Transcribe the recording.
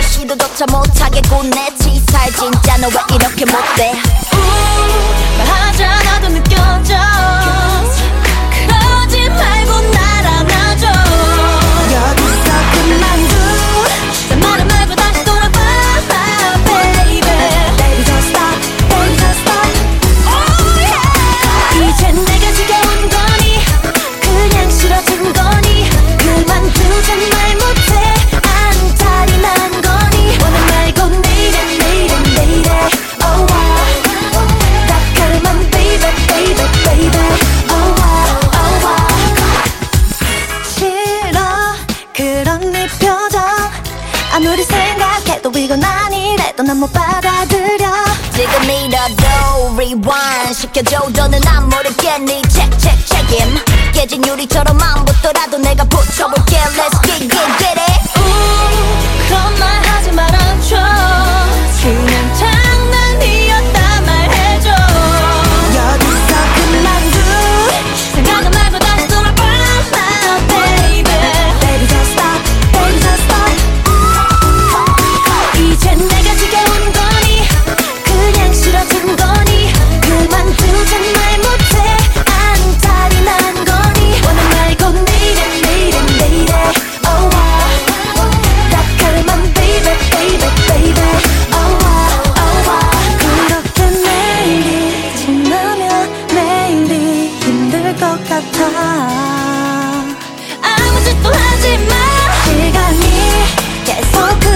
시도조차 못하겠고 내 치살 진짜 너 왜 이렇게 못돼 말하지 않아도 느껴져 그러지 말고 날 안아줘 여기서 그만둬 내 말은 말고 다시 돌아봐 baby Baby don't stop Baby don't stop Oh yeah 이젠 내가 지겨운 거니 그냥 싫어진 거니 그만두자 말 못해 안달이 난 거니 오늘 말고 내일에 Oh wow 달콤한 baby baby baby Oh wow 싫어 그런 네 표정 아무리 생각해도 이건 아니래도 난 못 받아들여 지금이라도 rewind 시켜줘 너는 안 모르겠니 check check 책임 깨진 유리처럼 안 붙더라도 내가 붙여볼게 Let's get it 그런 말 하지 말아줘 그냥 장난이었다 말해줘 여기서 그만둬 생각은 말고 다시 돌아봐 baby Baby don't stop Baby don't stop 이젠 내가 지겨운 거니 그냥 싫어진 거니 그만두자 말 못해 안달이 난 거니 오늘 말고 내일에 Oh wow 달콤한 baby baby baby Oh wow 그렇게 매일이 지나면 매일이 힘들 것 같아 아무 짓도 하지 마 시간이 계속